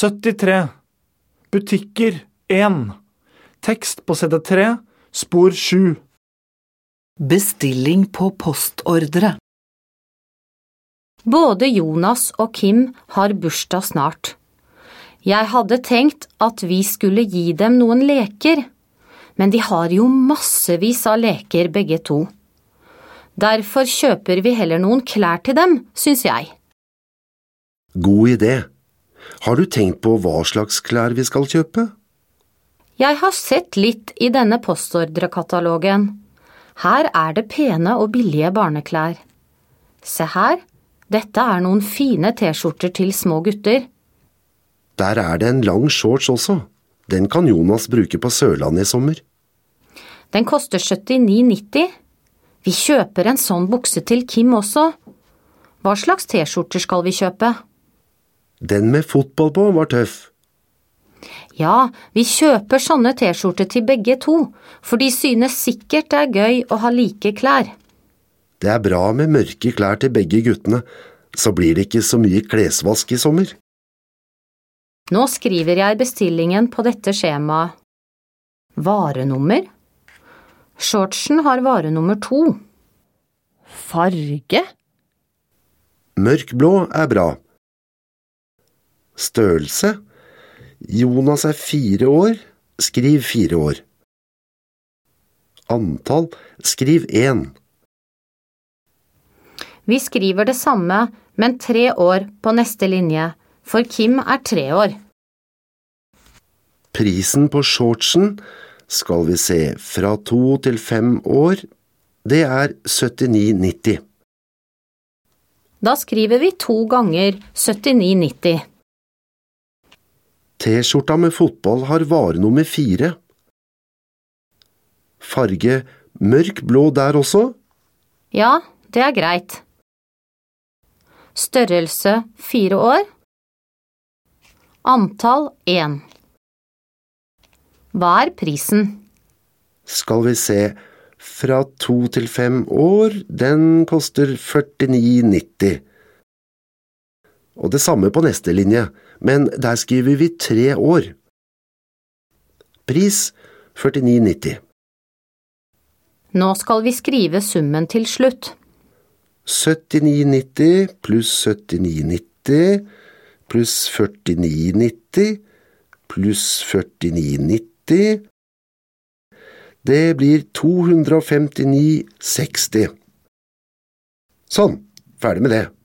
73. Butikker 1. Tekst på CD3, spor 7. Bestilling på postordre. Både Jonas og Kim har bursdag snart. Jeg hadde tenkt at vi skulle gi dem noen leker, men de har jo massevis av leker begge to. Derfor kjøper vi heller noen klær til dem, synes jeg. God idé. Har du tenkt på hva slags klær vi skal kjøpe? Jeg har sett litt i denne postordrekatalogen. Her er det pene og billige barneklær. Se her, dette er noen fine t-skjorter til små gutter. Der er det en lang shorts også. Den kan Jonas bruke på Sørlandet i sommer. Den koster 79,90. Vi kjøper en sånn bukse til Kim også. Hva slags t-skjorter skal vi kjøpe? Den med fotball på var tøff. Ja, vi kjøper sånne t-skjorter til begge to, for de synes sikkert det er gøy å ha like klær. Det er bra med mørke klær til begge guttene, så blir det ikke så mye klesvask i sommer. Nå skriver jeg bestillingen på dette skjemaet. Varenummer. Shortsen har varenummer 2. Farge? Mørkblå er bra. Størrelse. Jonas er 4 år. Skriv 4 år. Antall. Skriv 1. Vi skriver det samme, men 3 år på neste linje, for Kim er 3 år. Prisen på shortsen skal vi se fra 2 til 5 år. Det er 79,90. Da skriver vi 2 ganger 79,90. T-skjorta med fotball har varenummer 4. Farge mørk blå der også? Ja, det er greit. Størrelse 4 år. Antall 1. Hva er prisen? Skal vi se, fra 2 til 5 år, den koster 49,90. Og det samme på neste linje, men der skriver vi 3 år. Pris 49,90. Nå skal vi skrive summen til slutt. 79,90 pluss 79,90 pluss 49,90 pluss 49,90. Det blir 259,60. Sånn, ferdig med det.